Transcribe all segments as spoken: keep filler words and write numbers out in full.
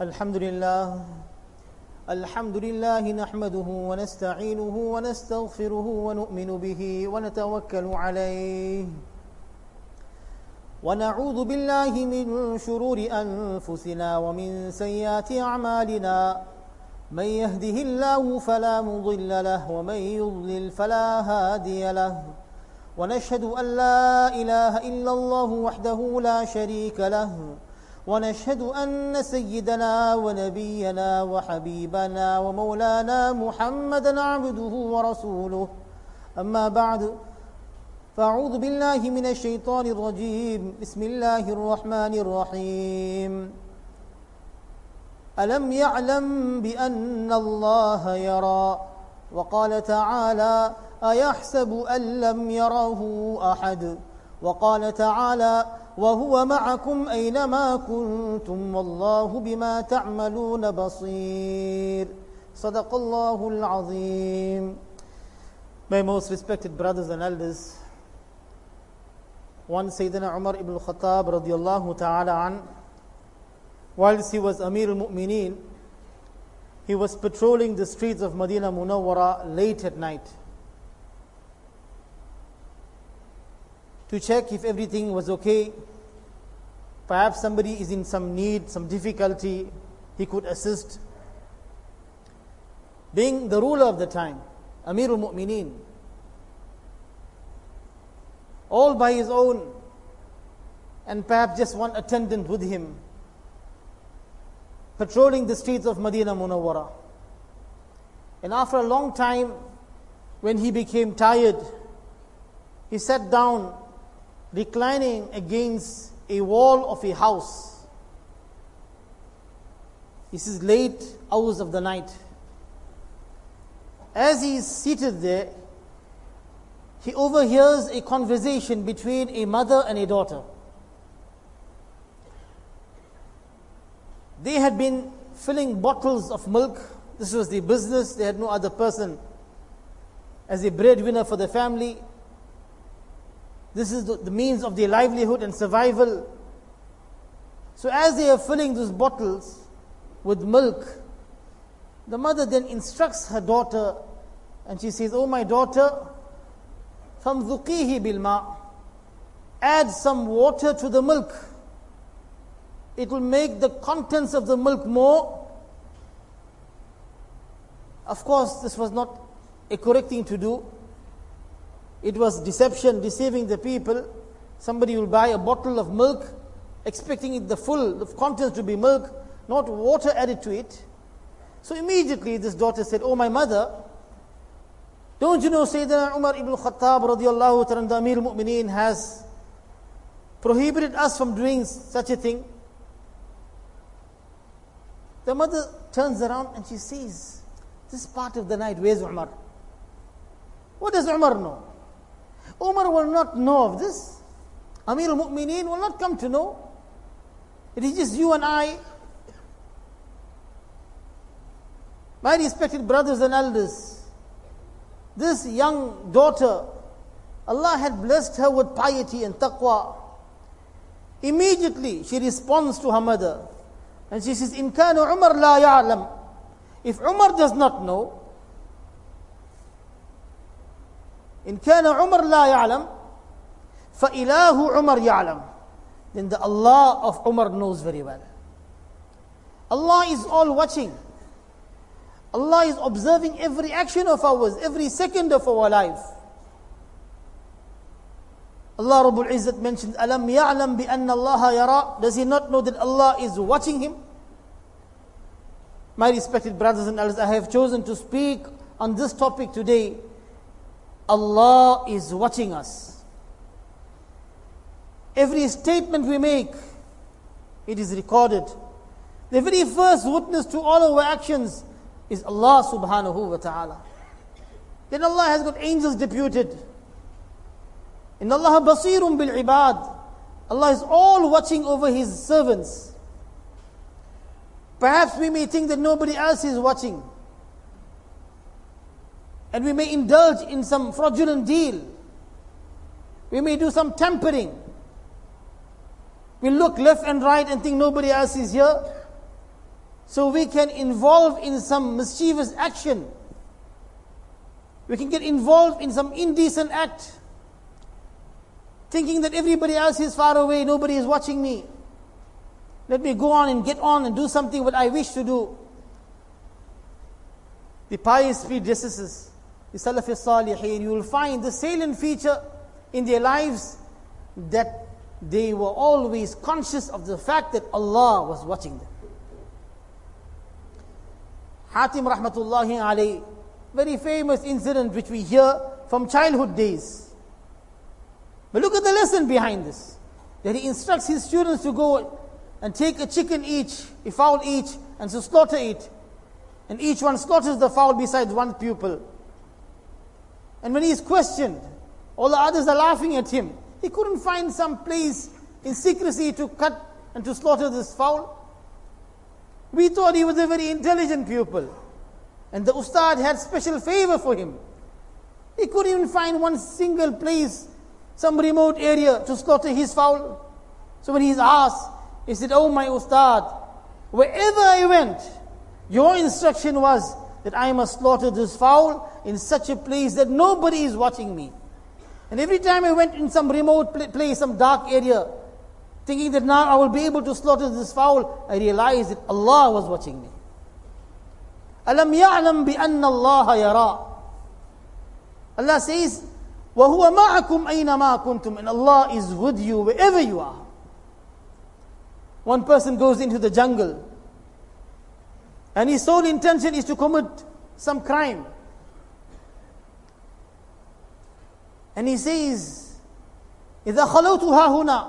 الحمد لله الحمد لله نحمده ونستعينه ونستغفره ونؤمن به ونتوكل عليه ونعوذ بالله من شرور أنفسنا ومن سيئات أعمالنا من يهده الله فلا مضل له ومن يضلل فلا هادي له ونشهد أن لا إله إلا الله وحده لا شريك له ونشهد أن سيدنا ونبينا وحبيبنا ومولانا محمدا عبده ورسوله أما بعد فأعوذ بالله من الشيطان الرجيم بسم الله الرحمن الرحيم ألم يعلم بأن الله يرى وقال تعالى أيحسب أن لم يره أحد وقال تعالى وهو معكم أينما كنتم والله بما تعملون بصير صدق الله العظيم. My most respected brothers and elders, one Sayyidina Umar ibn al-Khattab radiyallahu ta'ala an, whilst he was Amir al-Mu'mineen, he was patrolling the streets of Medina Munawwara late at night to check if everything was okay. Perhaps somebody is in some need, some difficulty, he could assist. Being the ruler of the time, Amir al-Mu'mineen, all by his own, and perhaps just one attendant with him, patrolling the streets of Medina Munawwara. And after a long time, when he became tired, he sat down, reclining against a wall of a house. This is late hours of the night. As he is seated there, he overhears a conversation between a mother and a daughter. They had been filling bottles of milk. This was their business. They had no other person as a breadwinner for the family. This is the, the means of their livelihood and survival. So as they are filling those bottles with milk, the mother then instructs her daughter, and she says, "Oh my daughter, فَمْذُقِيهِ بِالْمَاءِ add some water to the milk. It will make the contents of the milk more." Of course, this was not a correct thing to do. It was deception, deceiving the people. Somebody will buy a bottle of milk, expecting it the full the contents to be milk, not water added to it. So immediately this daughter said, "Oh my mother, don't you know Sayyidina Umar ibn al-Khattab radiyallahu ta'ala, the Amir al-Mu'mineen, has prohibited us from doing such a thing?" The mother turns around and she says, "This part of the night, where's Umar? What does Umar know? Umar will not know of this. Amir al-Mu'mineen will not come to know. It is just you and I." My respected brothers and elders, this young daughter, Allah had blessed her with piety and taqwa. Immediately she responds to her mother and she says, "In kana Umar la ya'lam." If Umar does not know, "In kana Umar la ya'lam, fa ilahu Umar ya'lam," then the Allah of Umar knows very well. Allah is all watching. Allah is observing every action of ours, every second of our life. Allah Rabbul Izzat mentioned, "Alam ya'lam bi anna Allah yara." Does he not know that Allah is watching him? My respected brothers and elders, I have chosen to speak on this topic today. Allah is watching us. Every statement we make, it is recorded. The very first witness to all our actions is Allah subhanahu wa ta'ala. Then Allah has got angels deputed. Inna Allah basirun bil ibad. Allah is all watching over His servants. Perhaps we may think that nobody else is watching, and we may indulge in some fraudulent deal. We may do some tampering. We look left and right and think nobody else is here. So we can involve in some mischievous action. We can get involved in some indecent act, thinking that everybody else is far away, nobody is watching me. Let me go on and get on and do something what I wish to do. The pious predecessors, the Salaf al-Salihin, you will find the salient feature in their lives that they were always conscious of the fact that Allah was watching them. Hatim rahmatullahi alayhi, very famous incident which we hear from childhood days. But look at the lesson behind this. That he instructs his students to go and take a chicken each, a fowl each, and to slaughter it. And each one slaughters the fowl besides one pupil. And when he is questioned, all the others are laughing at him. He couldn't find some place in secrecy to cut and to slaughter this fowl. We thought he was a very intelligent pupil. And the ustad had special favor for him. He couldn't even find one single place, some remote area to slaughter his fowl. So when he's asked, he said, "Oh my ustad, wherever I went, your instruction was that I must slaughter this fowl in such a place that nobody is watching me. And every time I went in some remote place, some dark area, thinking that now I will be able to slaughter this fowl, I realized that Allah was watching me. Alam ya'lam bi anna Allah yara." Allah says, "Wa huwa ma'akum ayna ma kuntum," and Allah is with you wherever you are. One person goes into the jungle, and his sole intention is to commit some crime. And he says, إِذَا خَلَوْتُ هَا هُنَا,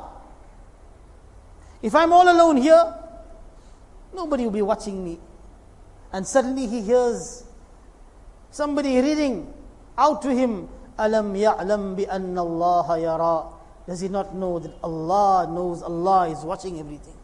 if I'm all alone here, nobody will be watching me. And suddenly he hears somebody reading out to him, أَلَمْ يَعْلَمْ بِأَنَّ اللَّهَ يَرَى. Does he not know that Allah knows, Allah is watching everything?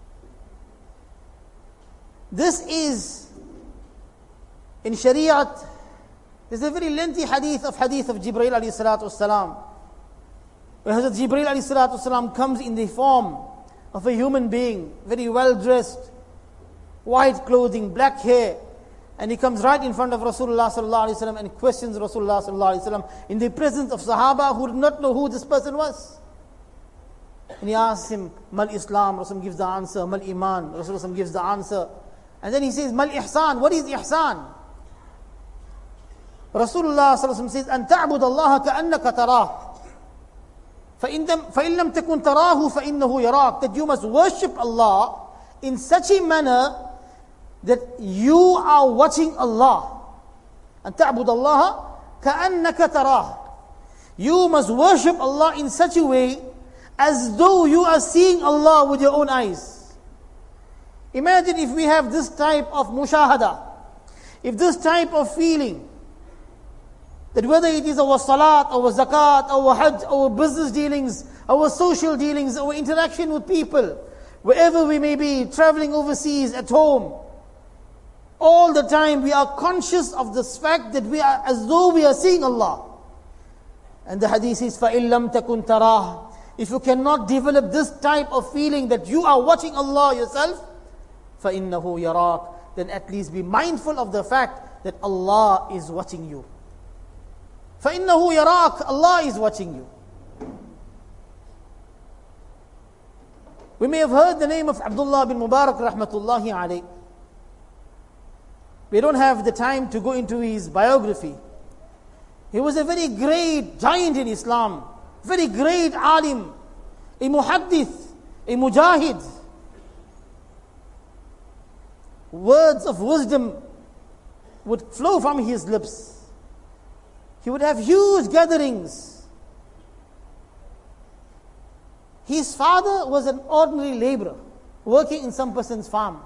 This is, in Shariat, there's a very lengthy hadith of hadith of Jibreel alayhi salatu wasalam, where Hazrat Jibreel alayhi salatu wasalam comes in the form of a human being, very well dressed, white clothing, black hair, and he comes right in front of Rasulullah sallallahu alaihi wasallam and questions Rasulullah sallallahu alaihi wasallam in the presence of Sahaba who did not know who this person was. And he asks him, "Mal Islam?" Rasul gives the answer. "Mal Iman?" Rasulullah gives the answer. And then he says, "Mal Ihsan?" What is Ihsan? Rasulullah sallallahu alaihi wasallam says, "An ta'bud Allah ka'annaka tarah. فَإِن لَمْ تَكُنْ تَرَاهُ فَإِنَّهُ يَرَاكَ." That you must worship Allah in such a manner that you are watching Allah. أَن تَعْبُدَ اللَّهَ كَأَنَّكَ تَرَاهُ. You must worship Allah in such a way as though you are seeing Allah with your own eyes. Imagine if we have this type of mushahada, if this type of feeling, that whether it is our salat, our zakat, our hajj, our business dealings, our social dealings, our interaction with people, wherever we may be, traveling overseas, at home, all the time we are conscious of this fact that we are as though we are seeing Allah. And the hadith is, فَإِن لَمْ تَكُنْ تَرَاهُ. If you cannot develop this type of feeling that you are watching Allah yourself, فَإِنَّهُ يَرَاكَ. Then at least be mindful of the fact that Allah is watching you. فَإِنَّهُ يَرَاكَ. Allah is watching you. We may have heard the name of Abdullah bin Mubarak rahmatullahi alayh. We don't have the time to go into his biography. He was a very great giant in Islam, very great alim, a muhaddith, a mujahid. Words of wisdom would flow from his lips. He would have huge gatherings. His father was an ordinary laborer working in some person's farm.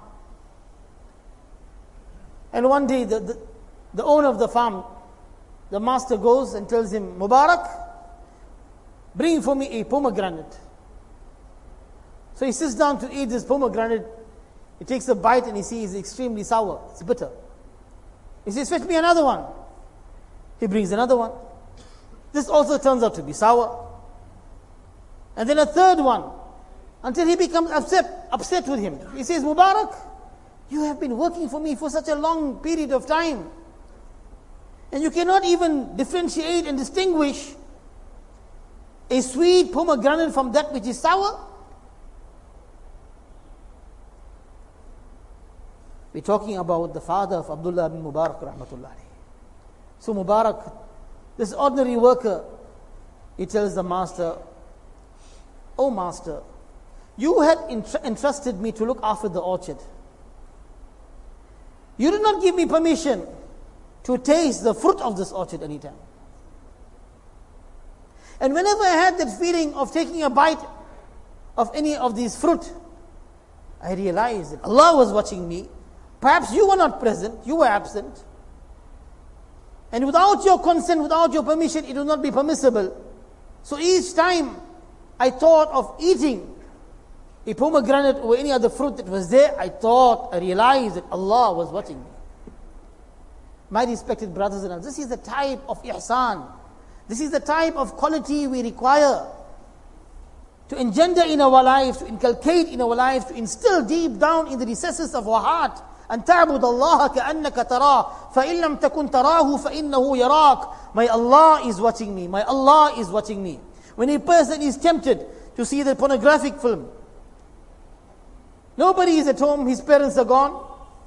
And one day the, the, the owner of the farm, the master goes and tells him, "Mubarak, bring for me a pomegranate." So he sits down to eat this pomegranate. He takes a bite and he sees it's extremely sour. It's bitter. He says, "Fetch me another one." He brings another one. This also turns out to be sour. And then a third one, until he becomes upset, upset with him. He says, "Mubarak, You have been working for me for such a long period of time. And you cannot even differentiate and distinguish a sweet pomegranate from that which is sour. We're talking about the father of Abdullah ibn Mubarak rahmatullah alayhi. So Mubarak, this ordinary worker, he tells the master, "Oh master, you had entr- entrusted me to look after the orchard. You did not give me permission to taste the fruit of this orchard anytime. And whenever I had that feeling of taking a bite of any of these fruit, I realized that Allah was watching me. Perhaps you were not present, you were absent. And without your consent, without your permission, it would not be permissible. So each time I thought of eating a pomegranate or any other fruit that was there, I thought, I realized that Allah was watching me." My respected brothers and sisters, this is the type of ihsan. This is the type of quality we require to engender in our lives, to inculcate in our lives, to instill deep down in the recesses of our heart. أن تعبد الله كأنك تراه فإن لم تكن تراه فإنه يراك. My Allah is watching me. My Allah is watching me. When a person is tempted to see the pornographic film, nobody is at home, his parents are gone,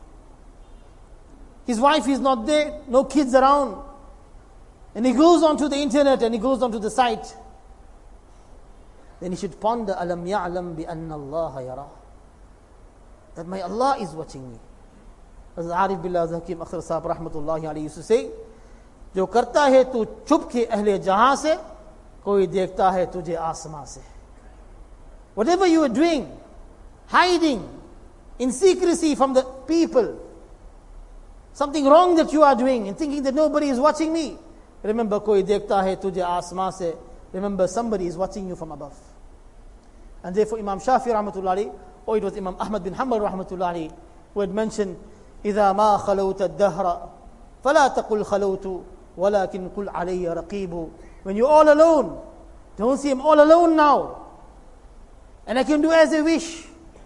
his wife is not there, no kids around, and he goes onto the internet and he goes onto the site, then he should ponder, أَلَمْ يَعْلَمْ بِأَنَّ اللَّهَ يَرَى, that my Allah is watching me. As Arif Billah Hakim Akhtar Sahab Rahmatullahi Alayhi used to say, जो करता है तू छुप के अहले जहां से, कोई देखता है तुझे आसमां से. Whatever you are doing, hiding in secrecy from the people, something wrong that you are doing and thinking that nobody is watching me, remember, koi dekhta hai tujhe aasman se. Remember, somebody is watching you from above. And therefore Imam Shafi rahmatullahi, or it was Imam Ahmad bin Hanbal rahmatullahi, who had mentioned, إِذَا مَا خَلَوْتَ الدَّهْرَ فَلَا تَقُلْ خَلَوْتُ وَلَكِنْ قُلْ عَلَيَّ رَقِيبُ. When you're all alone, don't say, I'm all alone now, and I can do as I wish.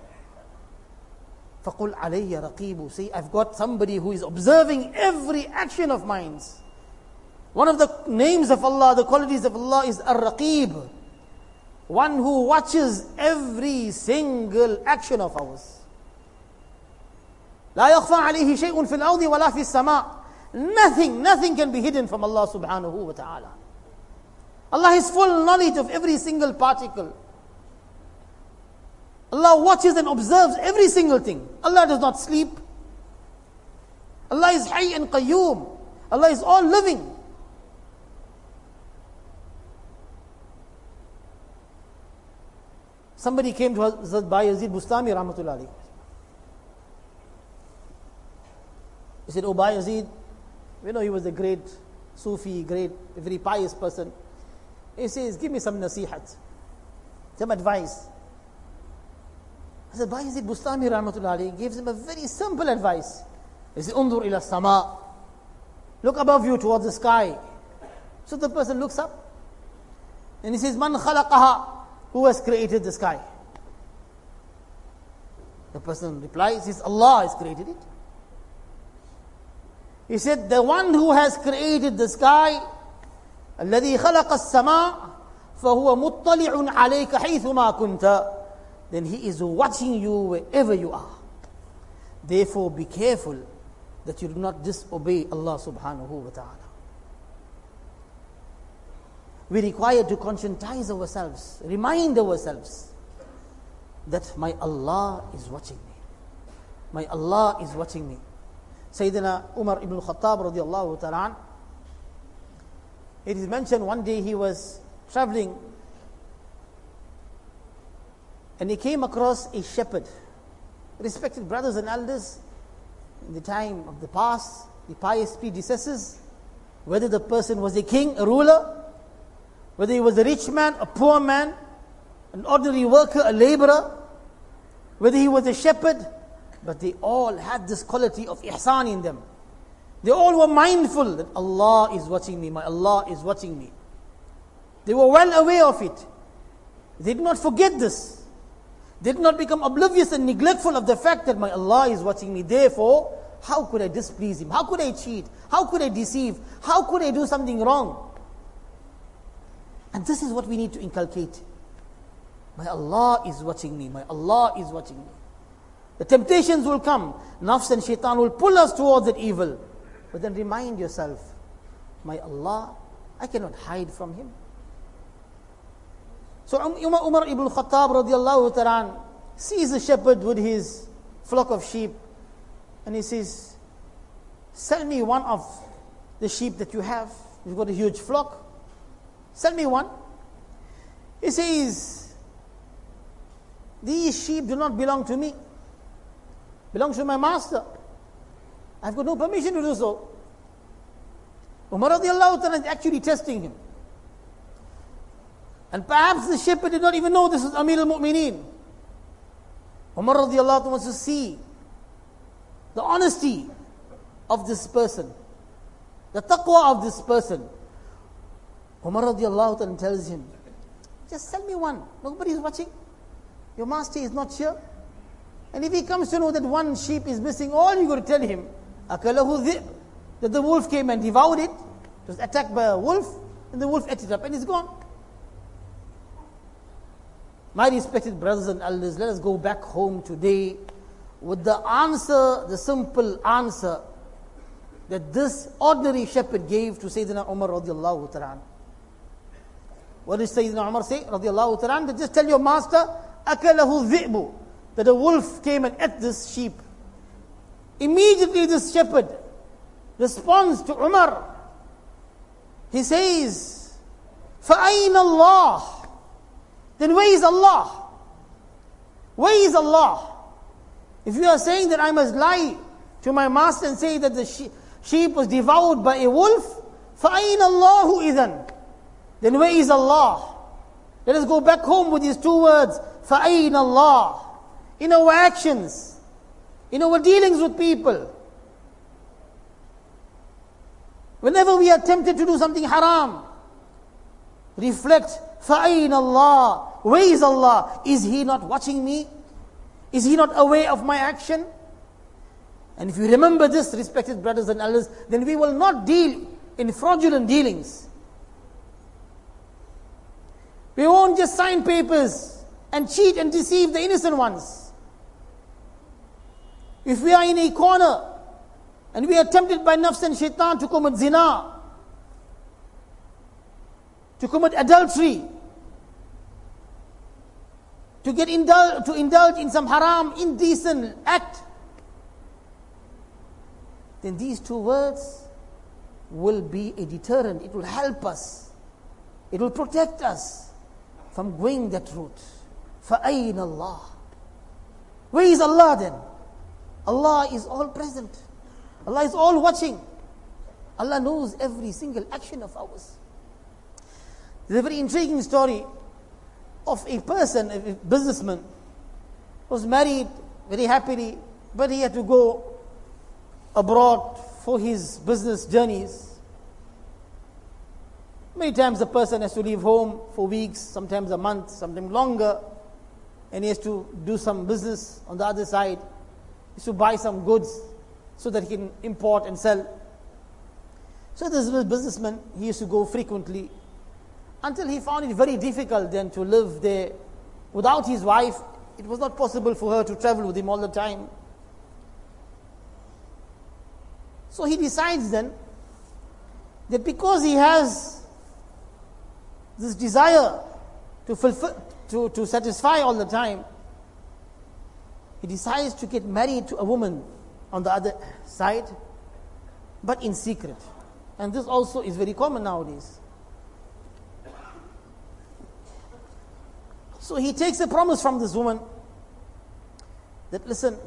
فَقُلْ عَلَيَّ رَقِيبُ. Say, I've got somebody who is observing every action of mine. One of the names of Allah, the qualities of Allah is Ar-Raqib, one who watches every single action of ours. لا يخفى عليه شيء في الأرض ولا في السماء. Nothing, nothing can be hidden from Allah subhanahu wa ta'ala. Allah has full knowledge of every single particle. Allah watches and observes every single thing. Allah does not sleep. Allah is Hayy and Qayyum. Allah is all living. Somebody came to Hazrat Bayazid Bustami rahmatullahi alayhi. He said, "Oh Bayazid, you know he was a great Sufi, great, very pious person." He says, "Give me some nasihat, some advice." I said, Bayazid Bustami rahmatullahi alayhi gives him a very simple advice. He said, "Undur ila sama." Look above you towards the sky. So the person looks up and he says, "Man khalaqaha?" Who has created the sky? The person replies, he says, "Allah has created it." He said, "The one who has created the sky, الذي خلق السماء فهو مطلع عليك حيثما كنت." Then he is watching you wherever you are. Therefore be careful that you do not disobey Allah subhanahu wa ta'ala. We require to conscientize ourselves, remind ourselves that my Allah is watching me. My Allah is watching me. Sayyidina Umar ibn Khattab radiallahu ta'ala, it is mentioned one day he was traveling and he came across a shepherd. Respected brothers and elders, in the time of the past, the pious predecessors, whether the person was a king, a ruler, whether he was a rich man, a poor man, an ordinary worker, a laborer, whether he was a shepherd, but they all had this quality of ihsan in them. They all were mindful that Allah is watching me, my Allah is watching me. They were well aware of it. They did not forget this. They did not become oblivious and neglectful of the fact that my Allah is watching me. Therefore, how could I displease Him? How could I cheat? How could I deceive? How could I do something wrong? And this is what we need to inculcate. My Allah is watching me. My Allah is watching me. The temptations will come. Nafs and shaitan will pull us towards that evil. But then remind yourself, my Allah, I cannot hide from Him. So Umar, Umar ibn Khattab radiallahu ta'ala sees a shepherd with his flock of sheep, and he says, sell me one of the sheep that you have. You've got a huge flock. Sell me one. He says, these sheep do not belong to me. Belongs to my master. I've got no permission to do so. Umar radiallahu ta'ala is actually testing him. And perhaps the shepherd did not even know this was Amir al-Mu'mineen. Umar radiallahu ta'ala wants to see the honesty of this person, the taqwa of this person. Umar radiallahu ta'ala tells him, just sell me one. Nobody is watching. Your master is not here. And if he comes to know that one sheep is missing, all you got to tell him, akalahu dhib, that the wolf came and devoured it. It was attacked by a wolf, and the wolf ate it up, and it's gone. My respected brothers and elders, let us go back home today with the answer, the simple answer that this ordinary shepherd gave to Sayyidina Umar radiallahu ta'ala. What did Sayyidina Umar say radiallahu ta'ala? That just tell your master, akalahu dhi'bu, that a wolf came and ate this sheep. Immediately this shepherd responds to Umar. He says, فَأَيْنَ اللَّهِ, then where is Allah? Where is Allah? If you are saying that I must lie to my master and say that the she- sheep was devoured by a wolf, فَأَيْنَ اللَّهُ إِذَنْ, then where is Allah? Let us go back home with these two words, فَأَيْنَ اللَّهِ, in our actions, in our dealings with people. Whenever we are tempted to do something haram, reflect, فَأَيْنَ اللَّهِ, where is Allah? Is He not watching me? Is He not aware of my action? And if you remember this, respected brothers and elders, then we will not deal in fraudulent dealings. We won't just sign papers and cheat and deceive the innocent ones. If we are in a corner and we are tempted by nafs and shaitan to commit zina, to commit adultery, to get indul- to indulge in some haram, indecent act, then these two words will be a deterrent. It will help us. It will protect us from going that route. فَأَيْنَ اللَّهِ, where is Allah then? Allah is all present. Allah is all watching. Allah knows every single action of ours. There's a very intriguing story of a person, a businessman, was married very happily, but he had to go abroad for his business journeys. Many times a person has to leave home for weeks, sometimes a month, sometimes longer, and he has to do some business on the other side. He has to buy some goods so that he can import and sell. So this businessman, he used to go frequently, until he found it very difficult then to live there without his wife. It was not possible for her to travel with him all the time. So he decides then that because he has this desire to fulfill, to, to satisfy all the time, he decides to get married to a woman on the other side, but in secret. And this also is very common nowadays. So he takes a promise from this woman that, listen,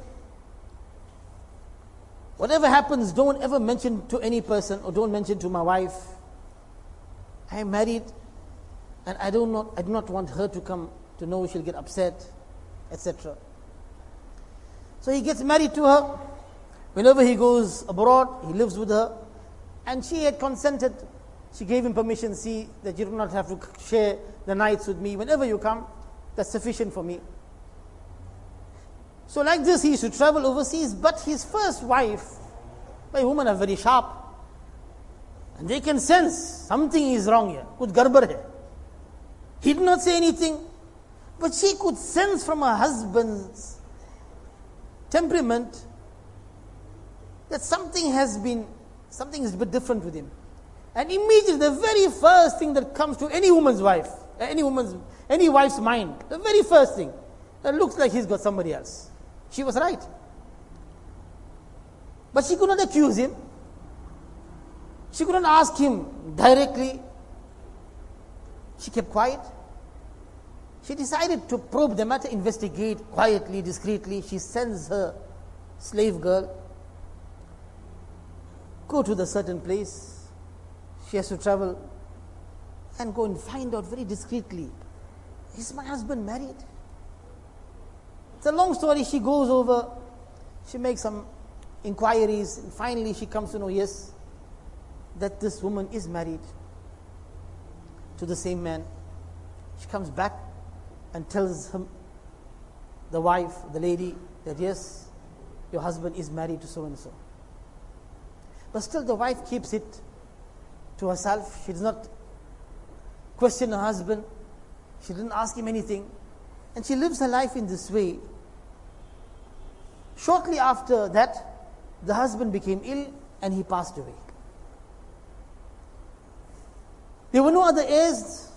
whatever happens, don't ever mention to any person, or don't mention to my wife. I am married, and I do not, I do not want her to come to know, she'll get upset, et cetera. So he gets married to her. Whenever he goes abroad, he lives with her, and she had consented. She gave him permission, see that you do not have to share the nights with me. Whenever you come, that's sufficient for me. So like this, he used to travel overseas, but his first wife, my women are very sharp. And they can sense something is wrong here. Kuch garbar hai. He did not say anything, but she could sense from her husband's temperament that something has been, something is a bit different with him. And immediately, the very first thing that comes to any woman's wife, any woman's, any wife's mind, the very first thing, that looks like he's got somebody else. She was right. But she could not accuse him. She couldn't ask him directly. She kept quiet. She decided to probe the matter, investigate quietly, discreetly. She sends her slave girl, go to the certain place. She has to travel and go and find out very discreetly, is my husband married? It's a long story. She goes over, she makes some inquiries, and finally she comes to know, yes, that this woman is married to the same man. She comes back and tells him, the wife, the lady, that yes, your husband is married to so and so. But still the wife keeps it to herself. She does not question her husband. She didn't ask him anything. And she lives her life in this way. Shortly after that, the husband became ill and he passed away. There were no other heirs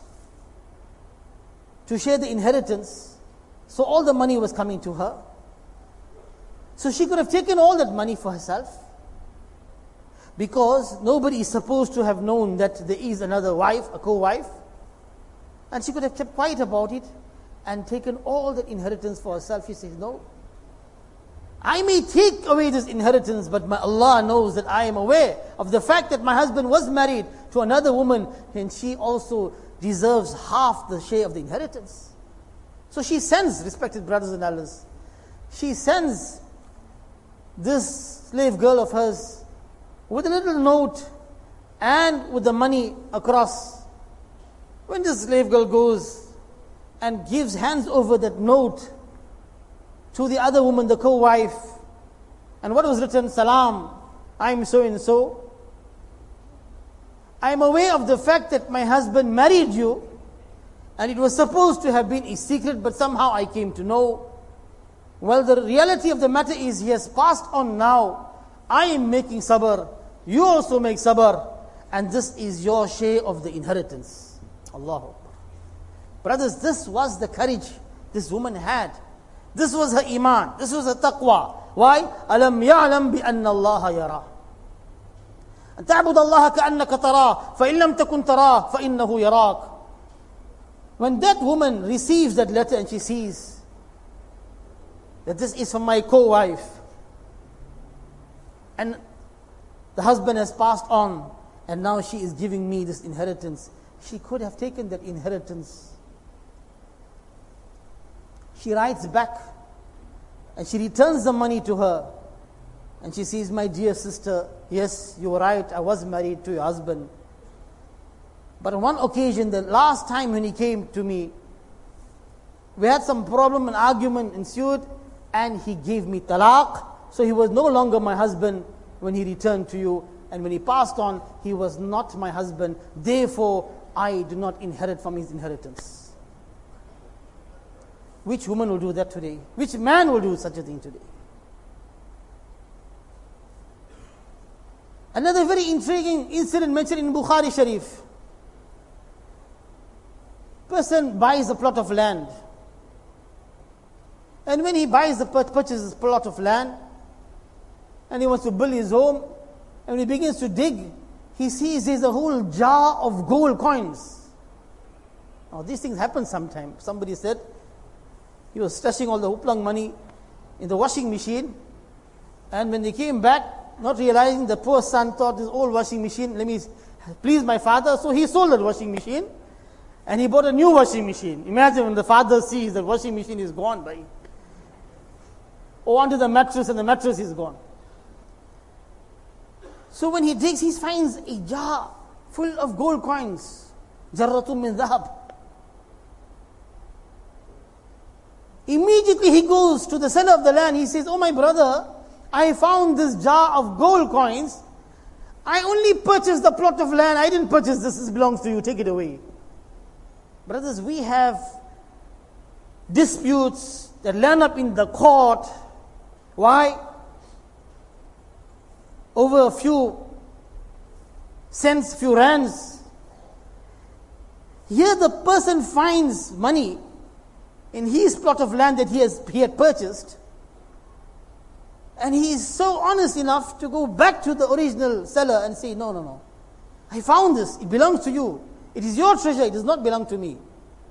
to share the inheritance, so all the money was coming to her. So she could have taken all that money for herself, because nobody is supposed to have known that there is another wife, a co-wife, and she could have kept quiet about it and taken all that inheritance for herself. She says, no, I may take away this inheritance, but my Allah knows that I am aware of the fact that my husband was married to another woman, and she also deserves half the share of the inheritance. So she sends, respected brothers and elders, she sends this slave girl of hers with a little note and with the money across. When this slave girl goes and gives, hands over that note to the other woman, the co-wife, and what was written? Salam, I'm so and so. I am aware of the fact that my husband married you, and it was supposed to have been a secret, but somehow I came to know. Well, the reality of the matter is he has passed on now. I am making sabr. You also make sabr. And this is your share of the inheritance. Allahu Akbar. Brothers, this was the courage this woman had. This was her iman. This was her taqwa. Why? أَلَمْ يَعْلَمْ بِأَنَّ اللَّهَ يَرَى أن تعبد الله كأنك تراه فإن لم تكن تراه فإنه يراك. When that woman receives that letter and she sees that this is from my co-wife, and the husband has passed on, and now she is giving me this inheritance, she could have taken that inheritance. She writes back and she returns the money to her, and she says, my dear sister, yes, you were right, I was married to your husband. But on one occasion, the last time when he came to me, we had some problem, an argument ensued, and he gave me talaq. So he was no longer my husband when he returned to you. And when he passed on, he was not my husband. Therefore, I do not inherit from his inheritance. Which woman will do that today? Which man will do such a thing today? Another very intriguing incident mentioned in Bukhari Sharif. Person buys a plot of land. And when he buys the purchases plot of land, and he wants to build his home, and when he begins to dig, he sees there's a whole jar of gold coins. Now these things happen sometimes. Somebody said he was stashing all the hooplang money in the washing machine, and when they came back, not realizing, the poor son thought this old washing machine, let me please my father, so he sold that washing machine, and he bought a new washing machine. Imagine when the father sees the washing machine is gone by, or onto the mattress, and the mattress is gone. So when he digs, he finds a jar full of gold coins. Jarratun min dhahab. Immediately he goes to the seller of the land. He says, "Oh my brother, I found this jar of gold coins. I only purchased the plot of land. I didn't purchase this. This belongs to you. Take it away." Brothers, we have disputes that land up in the court. Why? Over a few cents, few rands. Here the person finds money in his plot of land that he has he had purchased, and he is so honest enough to go back to the original seller and say, "No, no, no. I found this. It belongs to you. It is your treasure. It does not belong to me."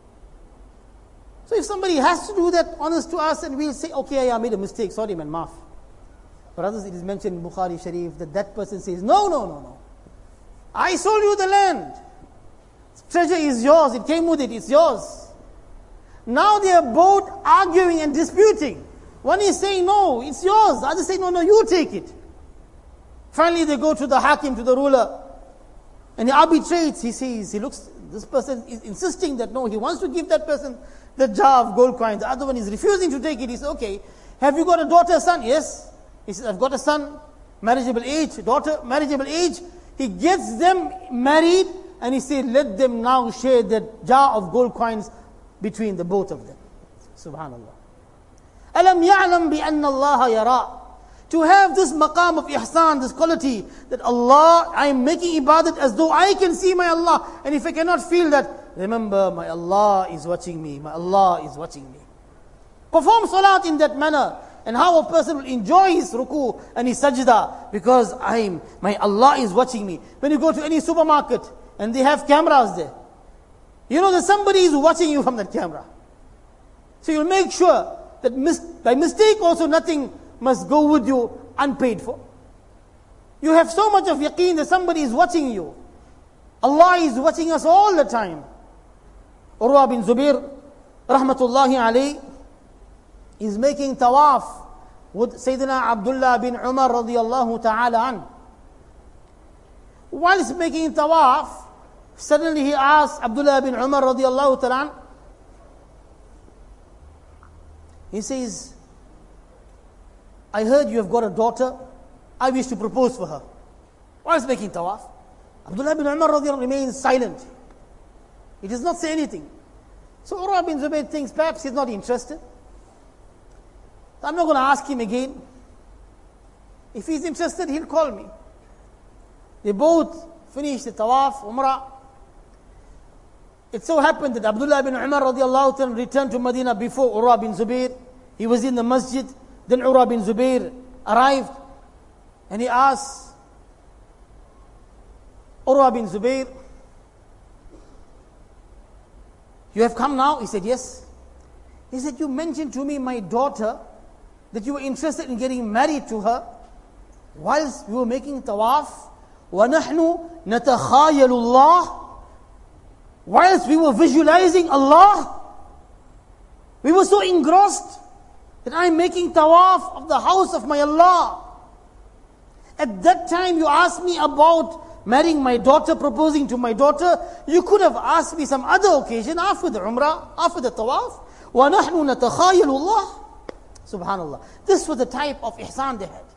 So if somebody has to do that honest to us, and we'll say, "Okay, I made a mistake. Sorry, man, maaf." Brothers, it is mentioned in Bukhari Sharif that that person says, "No, no, no, no. I sold you the land. Treasure is yours. It came with it. It's yours." Now they are both arguing and disputing. One is saying, "No, it's yours." The other is saying, "No, no, you take it." Finally, they go to the hakim, to the ruler, and he arbitrates. He says, he looks, this person is insisting that no, he wants to give that person the jar of gold coins. The other one is refusing to take it. He says, "Okay, have you got a daughter, son?" "Yes." He says, "I've got a son, marriageable age, daughter, marriageable age." He gets them married, and he said, "Let them now share that jar of gold coins between the both of them." Subhanallah. Alam ya'lam bi anna Allah yara. To have this maqam of ihsan, this quality, that Allah, I am making ibadat as though I can see my Allah. And if I cannot feel that, remember, my Allah is watching me. My Allah is watching me. Perform salat in that manner. And how a person will enjoy his ruku and his sajda, because I'm, my Allah is watching me. When you go to any supermarket and they have cameras there, you know that somebody is watching you from that camera. So you'll make sure that mis- by mistake also nothing must go with you unpaid for. You have so much of yaqeen that somebody is watching you. Allah is watching us all the time. Urwa bin Zubair, rahmatullahi alayhi, is making tawaf with Sayyidina Abdullah bin Umar radiyallahu ta'ala an. Whilst making tawaf, suddenly he asked Abdullah bin Umar radiyallahu ta'ala an, he says, "I heard you have got a daughter. I wish to propose for her." Whilst making tawaf, Abdullah bin Umar radiyallahu remains silent. He does not say anything. So Urwa bin Zubayr thinks perhaps he's not interested. I'm not going to ask him again. If he's interested, he'll call me. They both finished the tawaf, umrah. It so happened that Abdullah bin Umar radiallahu ta'ala returned to Medina before Urwa bin Zubayr. He was in the masjid. Then Urwa bin Zubayr arrived, and he asked Urwa bin Zubayr, "You have come now?" He said, "Yes." He said, "You mentioned to me my daughter, that you were interested in getting married to her whilst we were making tawaf. وَنَحْنُ نَتَخَايَلُ اللَّهِ." Whilst we were visualizing Allah, we were so engrossed that I'm making tawaf of the house of my Allah. At that time you asked me about marrying my daughter, proposing to my daughter. You could have asked me some other occasion after the umrah, after the tawaf. وَنَحْنُ نَتَخَايَلُ اللَّهِ. Subhanallah. This was the type of ihsan they had.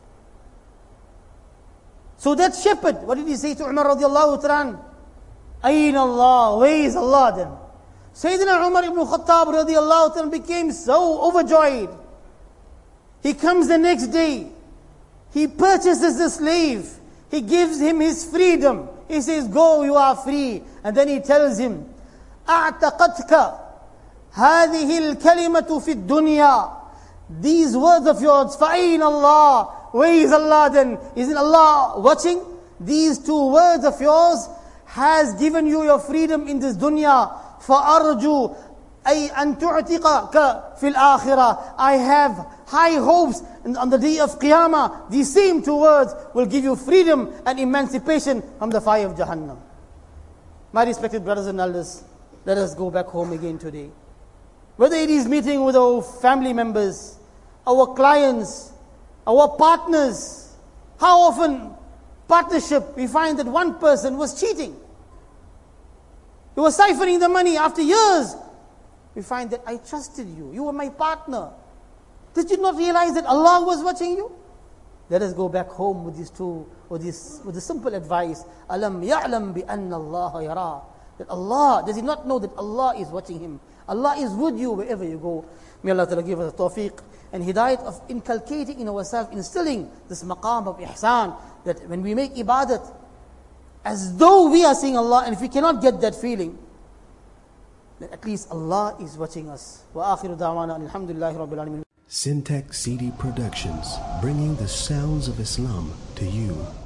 So that shepherd, what did he say to Umar radiallahu ta'ala? Ayn Allah, where is Allah then? Sayyidina Umar ibn Khattab radiallahu ta'ala became so overjoyed. He comes the next day. He purchases the slave. He gives him his freedom. He says, "Go, you are free." And then he tells him, أَعْتَقَتْكَ هَذِهِ الْكَلِمَةُ فِي الدُّنْيَا. These words of yours, فَأَيْنَ اللَّهِ, where is Allah then? Isn't Allah watching? These two words of yours has given you your freedom in this dunya. فَأَرْجُو أَيْ أَن تُعْتِقَكَ فِي الْآخِرَةِ. I have high hopes, and on the day of Qiyamah, these same two words will give you freedom and emancipation from the fire of Jahannam. My respected brothers and elders, let us go back home again today. Whether it is meeting with our family members, our clients, our partners, how often partnership we find that one person was cheating. He was siphoning the money after years. we find that I trusted you. You were my partner. Did you not realize that Allah was watching you? Let us go back home with these two, or this, with the simple advice. Alam ya'lam bi anna Allah yara. That Allah, does he not know that Allah is watching him? Allah is with you wherever you go. May Allah Ta'ala give us the tawfiq and hidayat of inculcating in ourselves, instilling this maqam of ihsan, that when we make ibadat, as though we are seeing Allah, and if we cannot get that feeling, then at least Allah is watching us. Wa akhiru da'wana alhamdulillahi rabbil alamin. Syntax C D Productions, bringing the sounds of Islam to you.